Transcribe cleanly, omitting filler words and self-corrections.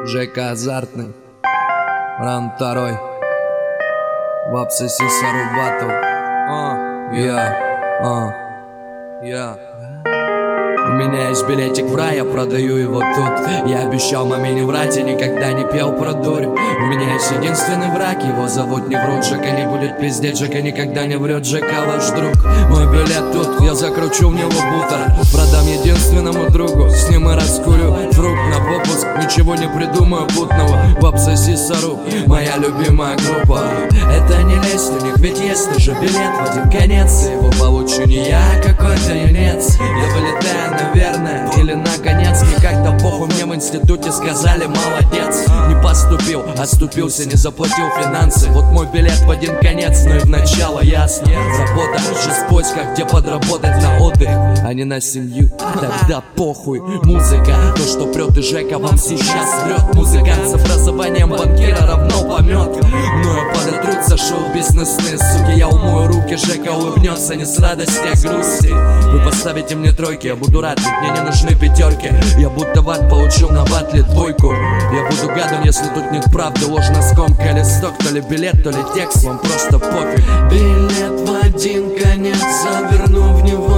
Жека азартный, раунд второй. Вапсы Сисару батл. Я. У меня есть билетик в рай, я продаю его тут. Я обещал маме не врать и никогда не пел про дурь. У меня есть единственный враг, его зовут не врут. Жека не будет пиздеть, Жека никогда не врет. Жека ваш друг, мой билет тут. Я закручу в него бутер, продам единственному другу. С ним и раскурю фрукт на попуск. Ничего не придумаю путного. Вапсы Сисару, моя любимая группа. Это не лезть, у них ведь есть тоже билет в один конец. Его получу не я, а какой-то юнец. Я вылетаю, наверное, или наконец. Не как-то похуй, мне в институте сказали молодец. Не поступил, оступился, не заплатил финансы. Вот мой билет в один конец, но и в начало ясно. Работа же в поисках, где подработать на отдых, а не на семью, тогда похуй. Музыка, то что прет, и Жека вам сейчас врет. Музыкант с образованием банкира равно помет. Мною подотрутся шоу-бизнесные суки. Я умою руки, Жека улыбнется не с радости, а грусти. Вы поставите мне тройки, я буду рад, ведь мне не нужны пятерки. Я будто в ад получил на батле двойку. Я буду гадом, если тут нет правды. Ложно скомкали листок, то ли билет, то ли текст, вам просто пофиг. Билет в один конец, заверну в него